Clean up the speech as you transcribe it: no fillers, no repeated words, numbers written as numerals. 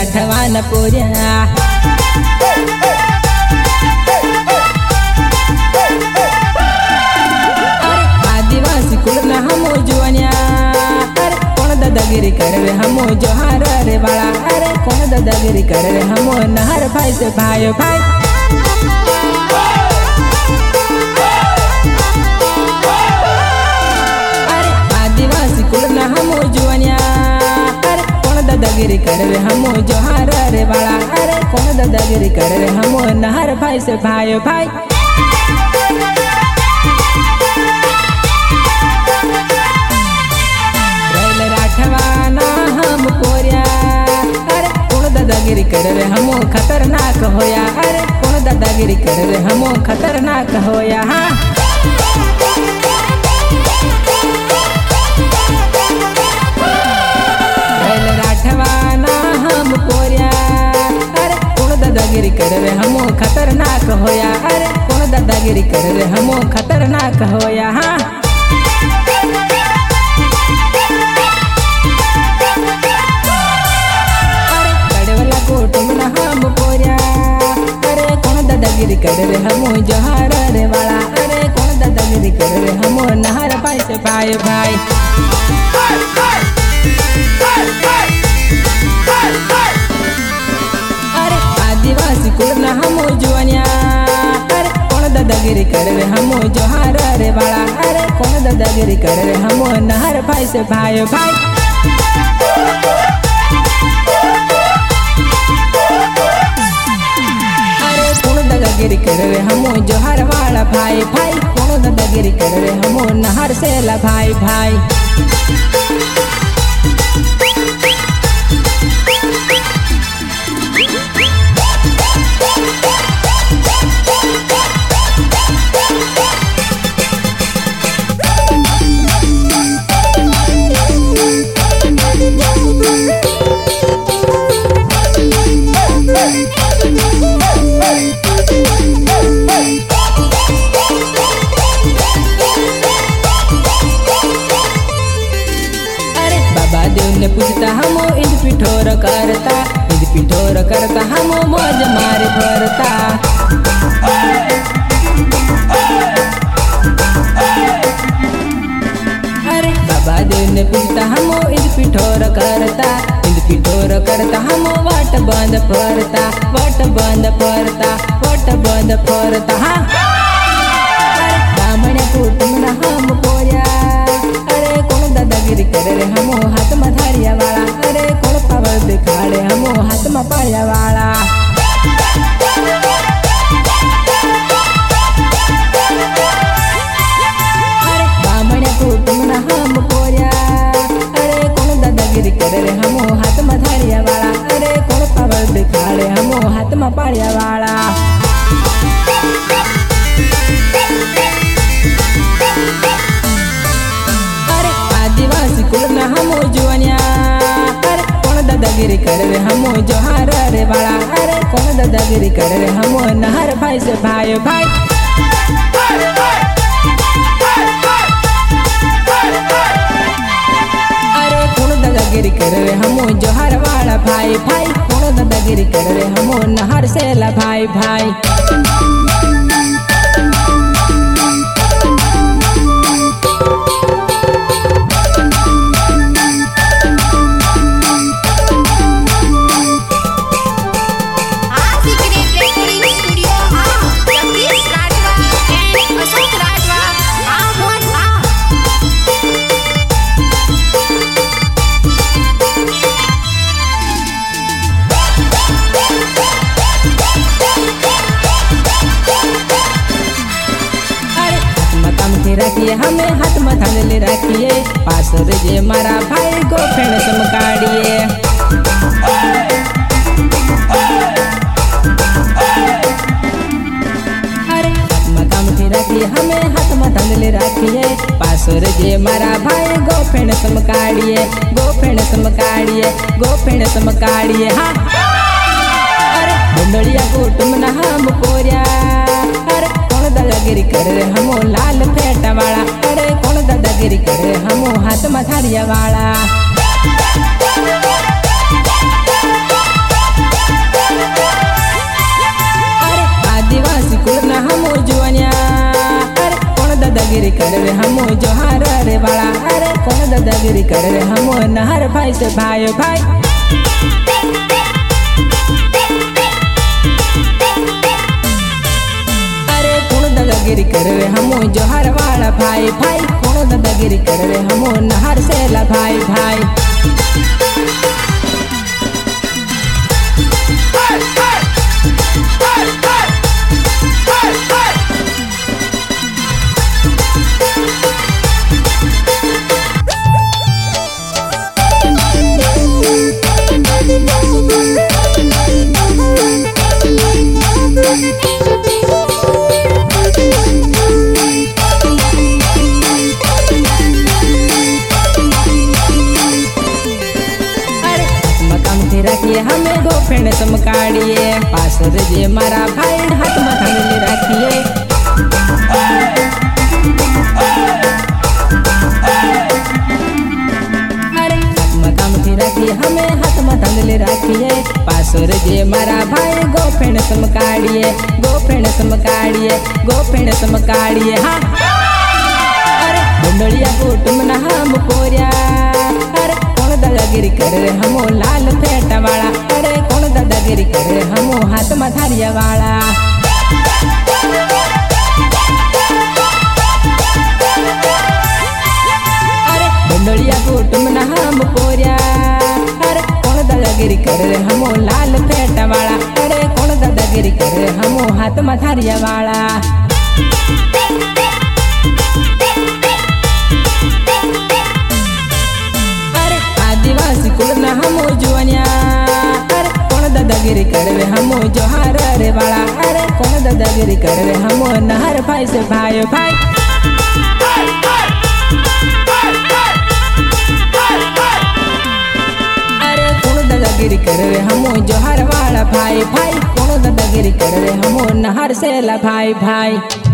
राठवान पोर्या आदिवासी कुलना हमो जुआन्या अरे कौन दादागिरी करवे हमो जोहार रे बाला अरे कौन दादागिरी करवे हमो नहर भाई से भाई भाई अरे आदिवासी कुलना हमो जुआन्या अरे कौन दादागिरी करवे हमो जोहार रे बाला अरे कौन दादागिरी करवे हमो नहर भाई से भाई भाई राठवाना हम पोर्या अरे कौन दादागिरी करवे हमो खतरनाक होया अरे कौन दादागिरी करवे हमो खतरनाक होया हाँ राठवाना हम पोर्या अरे कौन दादागिरी करवे हमो खतरनाक होया अरे कौन दादागिरी करवे हमो खतरनाक होया हाँ कुटुंबना हम पोर्या अरे कौन दादागिरी करवे हमो जोहार रे वाला अरे कौन दादागिरी करवे हमो नहर भाई से भाई भाई अरे आदिवासी कुलना हमो जुआन्या अरे कौन दादागिरी करवे हमो जोहार रे वाला अरे कौन दादागिरी करवे हमो नहर भाई से भाई भाई दादागिरी करवे हमो जोहार वाला भाई भाई कौन दादागिरी करवे हमो नहर से ला भाई भाई ने पूछता हमो इंद पिठोर करता हमो मौज मारे भरता अरे बाबा देव ने पूछता हमो इंद पिठोर करता हमो वाट बंद फरता हाँ ब्राह्मण्या कुटुंबना हम पोर्या अरे कौन दादागिरी करे हमो हाथ में धारिया वाला अरे कौन पावर दिखाड़े हमो हाथ में पाड़िया वाला अरे ब्राह्मण्या कुटुंबना हम पोर्या अरे कौन दादागिरी करे हमो हाथ में धारिया वाला अरे कौन पावर दिखाड़े हमो हाथ में पाड़िया वाला आदिवासी कुलना हमो जुआन्या अरे कौन दादागिरी करवे हमो जोहार रे वाला अरे कौन दादागिरी करवे हमो नहर भाई से भाई भाई अरे कौन दादागिरी करवे हमो जोहार वाला भाई भाई कौन दादागिरी करवे हमो नहर से ला भाई भाई रखिए हमें हाथ में थान ले रखिए पासर जे मारा भाई को फेण समकाड़िए अरे मकाम थी रखिए हमें हाथ में थान ले रखिए पासर जे मारा भाई गो फेण समकाड़िए हाँ अरे बंदड़िया कुटुंब ना हम पोर्या अरे कौन दादागिरी करे हमो लाल फेटा वाला अरे कौन दादागिरी करे हमो हाथ में थारिया वाला दादागिरी कर रे हमो जोहार रे वाला। अरे कौन दादागिरी कर रे हमो नहर भाई से भाई भाई। अरे कौन दादागिरी कर रे हमो जोहार वाला भाई भाई। कौन दादागिरी कर रे हमो नहर से ला भाई भाई। रखिए हमें दो फ्रेंड समकाड़िए पास जे मारा भाई हाथ में थाने रखिए। अरे मकाम थी रखिए हमें हाथ में थाने रखिए पास जे मारा भाई गो फ्रेंड समकाड़िए गो फ्रेंड समकाड़िए गो फ्रेंड समकाड़िए। हाँ अरे बुंडलिया कुटुम ना हम पोरिया। अरे कौन दादागिरी कर रे हमो लाल फेटा वाला। अरे कौन दादागिरी कर रे हमो हाथ मथारिया वाला। अरे बंडलिया कुटुम ना हम पोरिया। अरे कौन दादागिरी कर रे हमो लाल फेटा वाला। अरे कौन दादागिरी कर रे हमो हाथ मथारिया वाला। आदिवासी कुल ना हमो जुआनिया। अरे कौन दादागिरी कर रे हमो जोहार रे वाला। अरे कौन दादागिरी कर रे हमो नहर भाई से भाई भाई। अरे कौन दादागिरी कर रे हमो जोहार वाला भाई भाई। कौन दादागिरी कर रे हमो नहर से ला भाई भाई।